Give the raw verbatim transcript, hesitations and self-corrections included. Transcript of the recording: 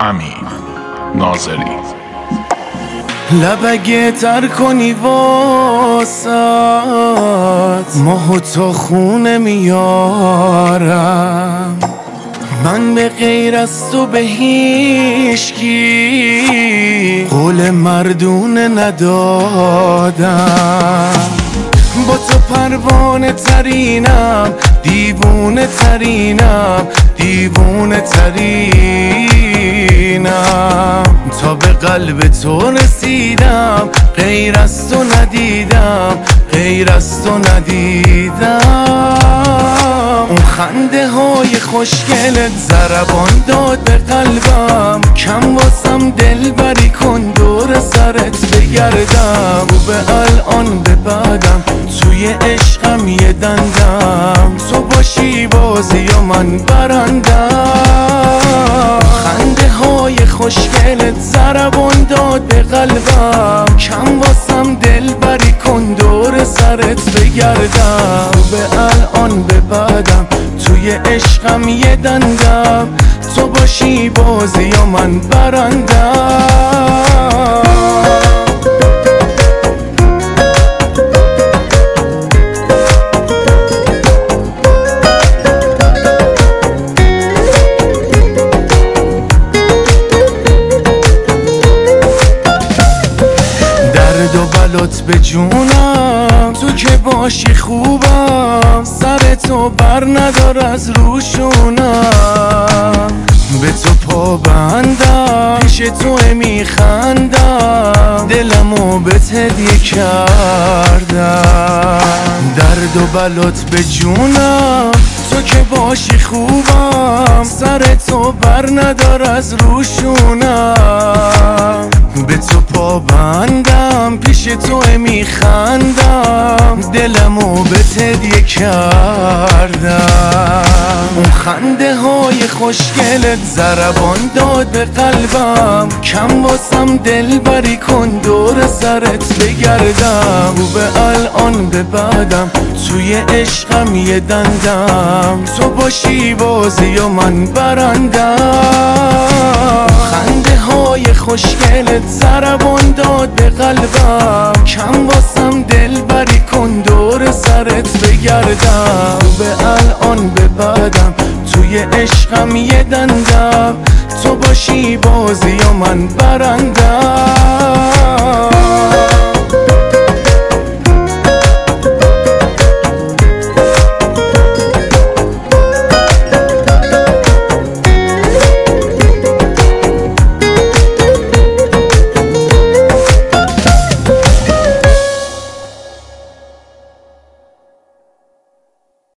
امین ناظری. لبگه تر کنی واسات ماه تا خونه میارم، من به غیر از تو به هیچکی قول مردونه ندادم. با تو پروانه ترینم، دیوونه ترینم، دیوونه ترینم، تا به قلب تو رسیدم، غیر از تو ندیدم، غیر از تو ندیدم. اون خنده های خوشگلت ضربان داد به قلبم، کم واسم دل بری کن دور سرت بگردم. و به الان به بعدم توی عشقم یه دندم، تو باشی بازی و من برندم. خنده های خوشگلت ضربان داد به قلبم، کم واسم دل بری کن دور سرت بگردم. و به الان به بعدم توی عشقم یه دندم، تو باشی بازی و من برندم. و بلات به جونم، تو که باشی خوبم، سر تو بر ندار از روشونم. به تو پا بندم، پیش تو میخندم، دلمو بهت هدیه کردم. درد و بلات به جونم، تو که باشی خوبم، سر تو بر ندار از روشونم. به تو پا بندم، پیش تو میخندم، دلمو بهت هدیه کردم. اون خنده های خوشگلت ضربان داد به قلبم، کم واسم دل بری کن دور سرت بگردم. و به الان به بعدم توی عشقم یه دندم، تو باشی بازی و من برندم. خنده های خوشگلت ضربان داد به قلبم، کم واسم دل بری کن دور سرت بگردم. و به الان به بعدم توی عشقم یه دندم، تو باشی بازی و من برندم.